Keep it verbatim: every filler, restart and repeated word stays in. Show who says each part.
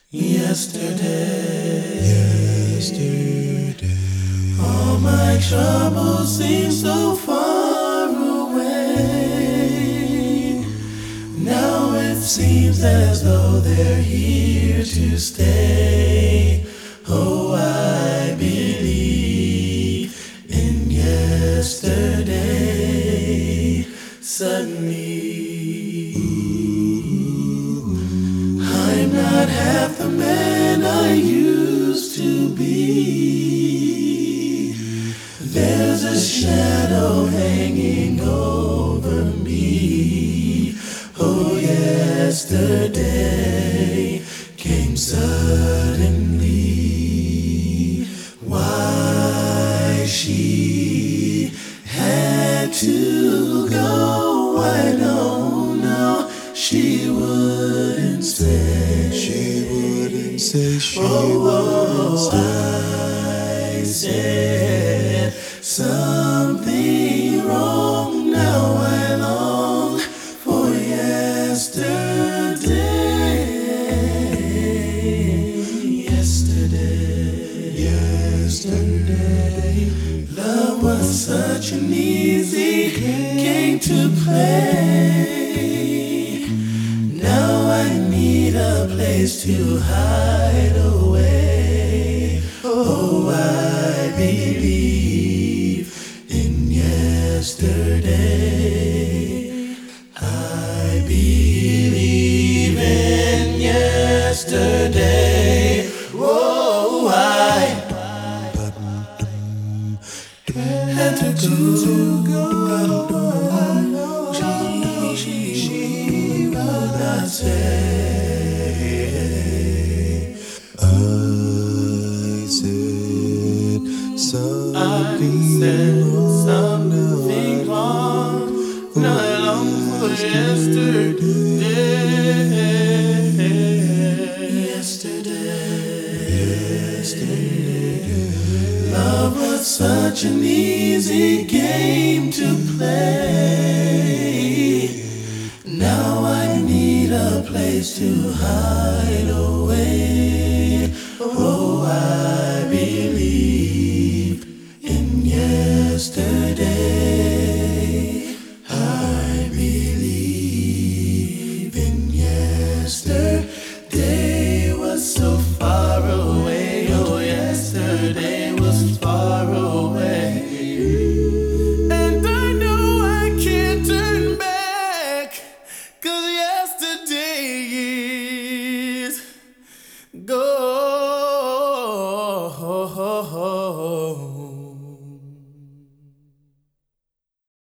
Speaker 1: Yesterday,
Speaker 2: Yesterday,
Speaker 1: all my troubles seem so far away. Now it seems as though they're here to stay. Oh, I believe in yesterday. Suddenly, I'm not half the man I used to be. There's a shadow hanging over me. Oh, yesterday came suddenly. Why she had to go, I don't know. She wouldn't say.
Speaker 2: she wouldn't say, she
Speaker 1: Oh,
Speaker 2: wouldn't say.
Speaker 1: I said something wrong. Now I long for yesterday. Yesterday,
Speaker 2: Yesterday,
Speaker 1: love was such an easy game to play. Now I need a place to hide away. Oh, I believe in yesterday. I believe in yesterday. Oh, I had to go. She, she would not say.
Speaker 2: I said something
Speaker 1: I said
Speaker 2: wrong.
Speaker 1: something wrong. Now I long for yesterday. Yesterday. Yesterday. Love was such an easy game to play. Now I need a place to hide away. Oh, I believe in yesterday. I believe in yesterday was so far away. Oh, yesterday was far away. And I know I can't turn back, 'cause yesterday is gone.